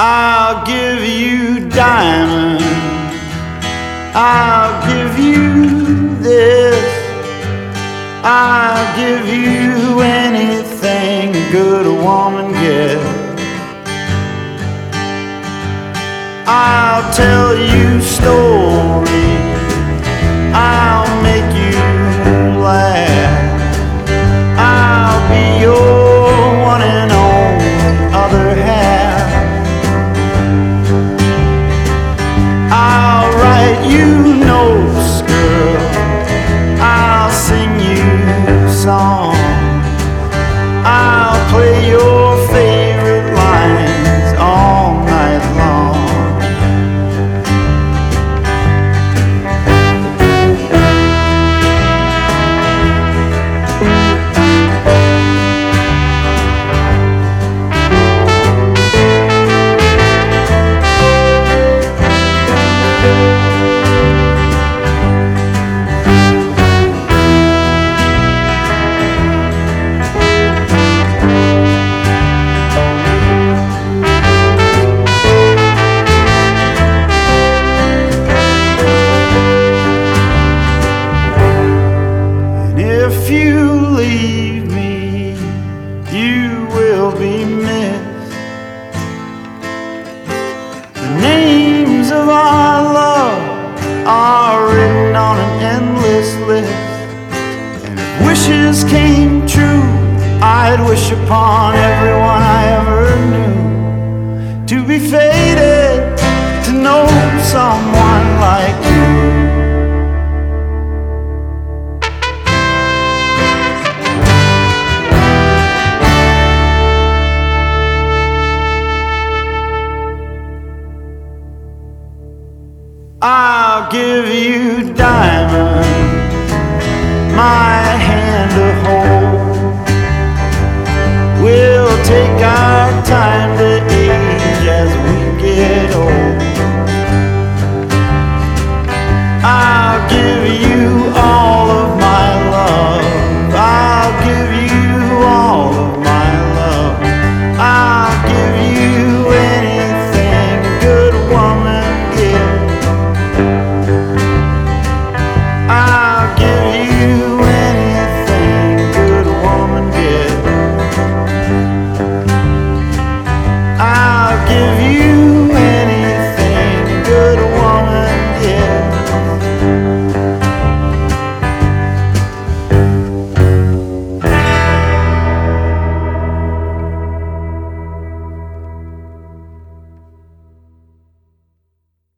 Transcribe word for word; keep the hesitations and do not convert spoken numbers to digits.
I'll give you diamonds, I'll give you this, I'll give you anything a good woman gets. I'll tell you stories, I'll make you laugh, I'll be your one and only other half. I'll write you notes, girl, I'll sing you songs, I'll play your favorite lines all night long. If you leave me, you will be missed. The names of our love are written on an endless list. And if wishes came true, I'd wish upon everyone I ever knew to be fated to know someone like you. I'll give you